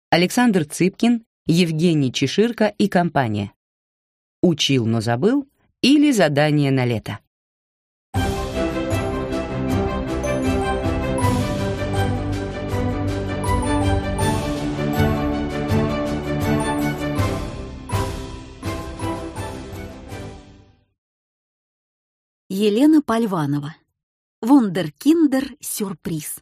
Александр Цыпкин, Евгений Чеширко и компания. Учил, но забыл или задание на лето. Елена Польванова. Вундеркиндер-сюрприз.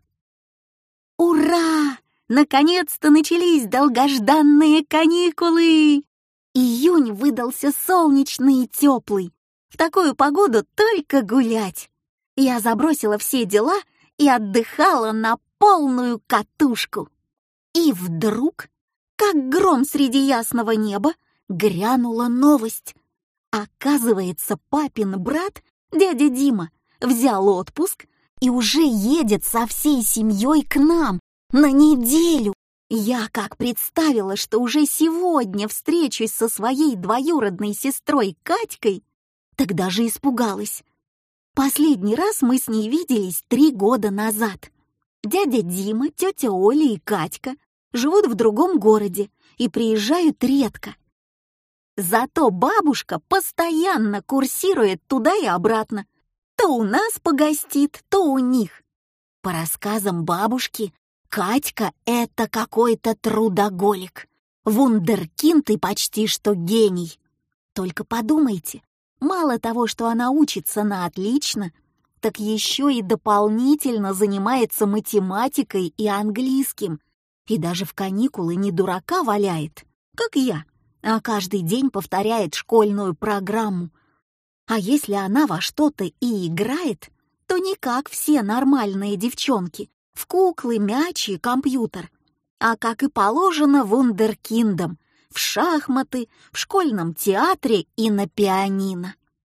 Ура! Наконец-то начались долгожданные каникулы! Июнь выдался солнечный и теплый. В такую погоду только гулять. Я забросила все дела и отдыхала на полную катушку. И вдруг, как гром среди ясного неба, грянула новость. Оказывается, папин брат, дядя Дима, взял отпуск и уже едет со всей семьей к нам на неделю. Я как представила, что уже сегодня встречусь со своей двоюродной сестрой Катькой, так даже испугалась. Последний раз мы с ней виделись 3 года назад. Дядя Дима, тетя Оля и Катька живут в другом городе и приезжают редко. Зато бабушка постоянно курсирует туда и обратно. То у нас погостит, то у них. По рассказам бабушки, Катька — это какой-то трудоголик. Вундеркинд и почти что гений. Только подумайте, мало того, что она учится на отлично, так еще и дополнительно занимается математикой и английским. И даже в каникулы не дурака валяет, как я, а каждый день повторяет школьную программу. А если она во что-то и играет, то не как все нормальные девчонки, в куклы, мячи и компьютер, а как и положено вундеркиндам, в шахматы, в школьном театре и на пианино.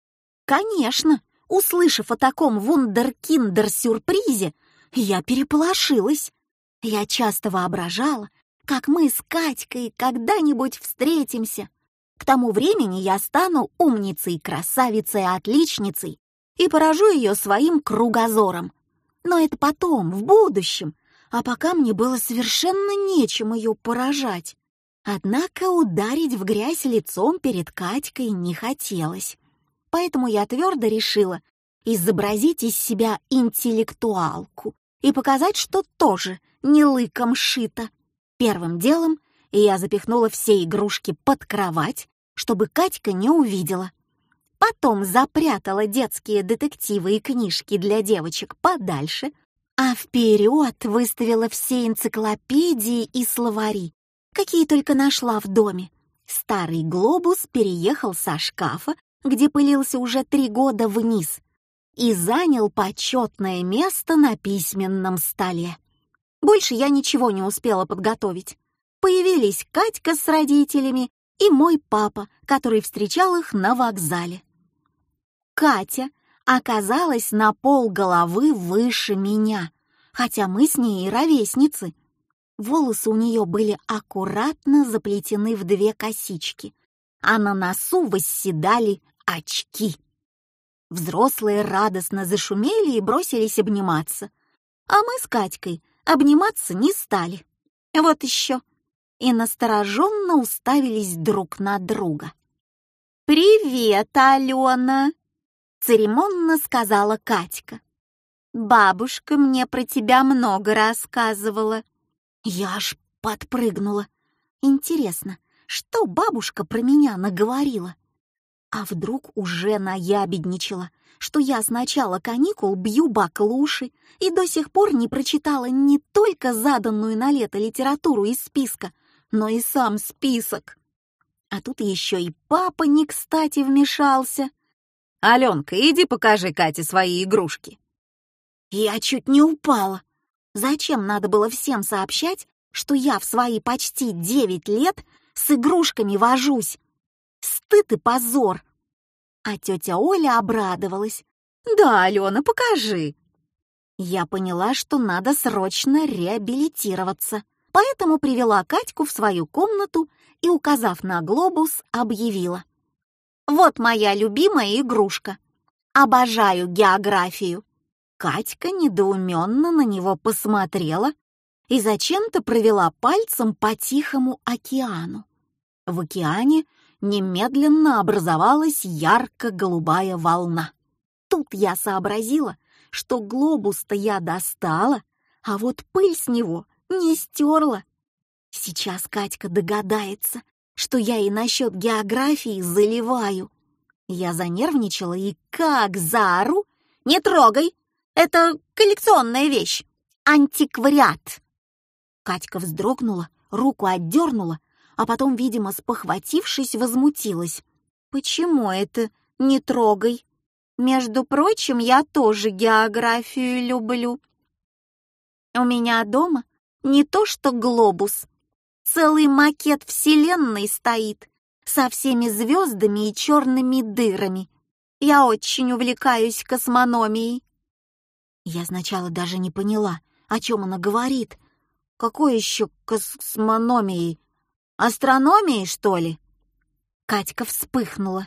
Конечно, услышав о таком вундеркиндер-сюрпризе, я переполошилась. Я часто воображала, как мы с Катькой когда-нибудь встретимся. К тому времени я стану умницей, красавицей, отличницей и поражу ее своим кругозором. Но это потом, в будущем, а пока мне было совершенно нечем ее поражать. Однако ударить в грязь лицом перед Катькой не хотелось. Поэтому я твердо решила изобразить из себя интеллектуалку и показать, что тоже не лыком шито. Первым делом я запихнула все игрушки под кровать, чтобы Катька не увидела. Потом запрятала детские детективы и книжки для девочек подальше, а вперед выставила все энциклопедии и словари, какие только нашла в доме. Старый глобус переехал со шкафа, где пылился уже 3 года, вниз, и занял почетное место на письменном столе. Больше я ничего не успела подготовить. Появились Катька с родителями и мой папа, который встречал их на вокзале. Катя оказалась на полголовы выше меня, хотя мы с ней ровесницы. Волосы у нее были аккуратно заплетены в 2 косички, а на носу восседали очки. Взрослые радостно зашумели и бросились обниматься, а мы с Катькой обниматься не стали. Вот еще. И настороженно уставились друг на друга. «Привет, Алена!» — церемонно сказала Катька. «Бабушка мне про тебя много рассказывала». Я аж подпрыгнула. Интересно, что бабушка про меня наговорила? А вдруг уже наябедничала, что я с начала каникул бью баклуши и до сих пор не прочитала не только заданную на лето литературу из списка, но и сам список. А тут еще и папа не кстати вмешался. «Аленка, иди покажи Кате свои игрушки». Я чуть не упала. Зачем надо было всем сообщать, что я в свои почти 9 лет с игрушками вожусь? Стыд и позор. А тетя Оля обрадовалась. «Да, Алена, покажи». Я поняла, что надо срочно реабилитироваться, поэтому привела Катьку в свою комнату и, указав на глобус, объявила: «Вот моя любимая игрушка. Обожаю географию». Катька недоуменно на него посмотрела, и зачем-то провела пальцем по Тихому океану. В океане немедленно образовалась ярко-голубая волна. Тут я сообразила, что глобус-то я достала, а вот пыль с него не стерла. Сейчас Катька догадается, что я и насчет географии заливаю. Я занервничала и как заору: «Не трогай! Это коллекционная вещь! Антиквариат!» Катька вздрогнула, руку отдернула, а потом, видимо, спохватившись, возмутилась. «Почему это не трогай? Между прочим, я тоже географию люблю. У меня дома не то что глобус, целый макет Вселенной стоит со всеми звездами и черными дырами. Я очень увлекаюсь космономией». Я сначала даже не поняла, о чем она говорит. Какой еще космономией? Астрономией, что ли? Катька вспыхнула.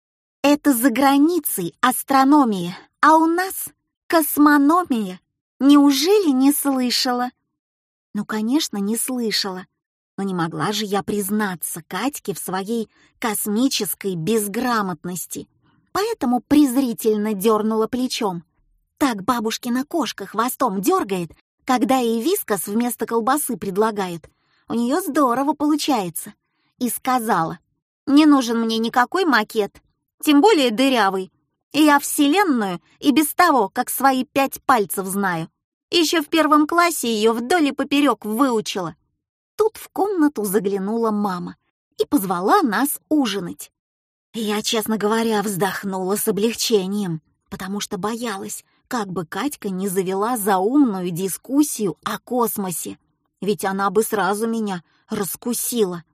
Это за границей астрономия, а у нас космономия. Неужели не слышала? Ну, конечно, не слышала. Но не могла же я признаться Катьке в своей космической безграмотности. Поэтому презрительно дернула плечом. Так бабушкина кошка хвостом дергает, когда ей вискас вместо колбасы предлагают. У нее здорово получается. И сказала: «Не нужен мне никакой макет, тем более дырявый. И я Вселенную и без того, как свои 5 пальцев знаю. Еще в 1 классе ее вдоль и поперек выучила». Тут в комнату заглянула мама и позвала нас ужинать. Я, честно говоря, вздохнула с облегчением, потому что боялась, как бы Катька не завела заумную дискуссию о космосе, ведь она бы сразу меня раскусила.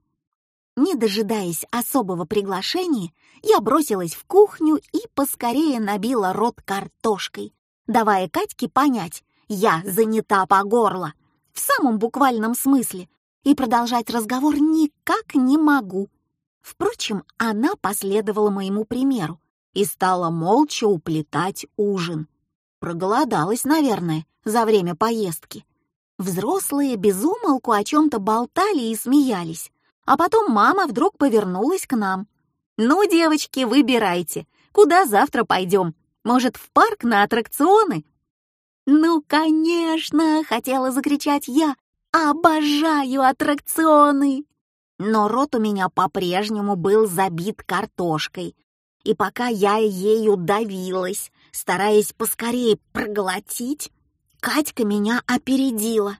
Не дожидаясь особого приглашения, я бросилась в кухню и поскорее набила рот картошкой, давая Катьке понять: я занята по горло, в самом буквальном смысле, и продолжать разговор никак не могу. Впрочем, она последовала моему примеру и стала молча уплетать ужин. Проголодалась, наверное, за время поездки. Взрослые без умолку о чем-то болтали и смеялись, а потом мама вдруг повернулась к нам. «Ну, девочки, выбирайте, куда завтра пойдем? Может, в парк на аттракционы?» «Ну, конечно!» — хотела закричать я. «Обожаю аттракционы!» Но рот у меня по-прежнему был забит картошкой, и пока я ею давилась, стараясь поскорее проглотить, Катька меня опередила.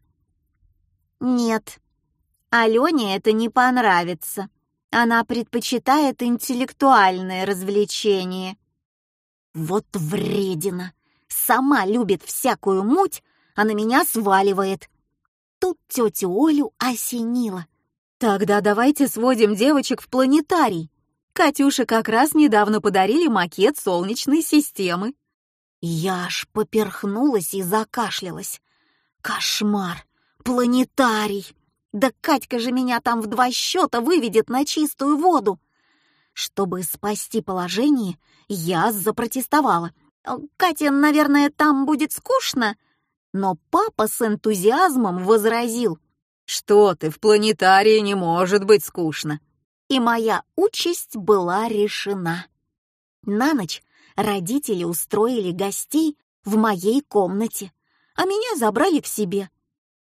«Нет, Алене это не понравится. Она предпочитает интеллектуальное развлечение». Вот вредина! Сама любит всякую муть, а на меня сваливает. Тут тетю Олю осенило. «Тогда давайте сводим девочек в планетарий. Катюше как раз недавно подарили макет Солнечной системы». Я аж поперхнулась и закашлялась. Кошмар! Планетарий! Да Катька же меня там в 2 счета выведет на чистую воду. Чтобы спасти положение, я запротестовала. «Катя, наверное, там будет скучно?» Но папа с энтузиазмом возразил: «Что ты, в планетарии не может быть скучно». И моя участь была решена. На ночь родители устроили гостей в моей комнате, а меня забрали к себе.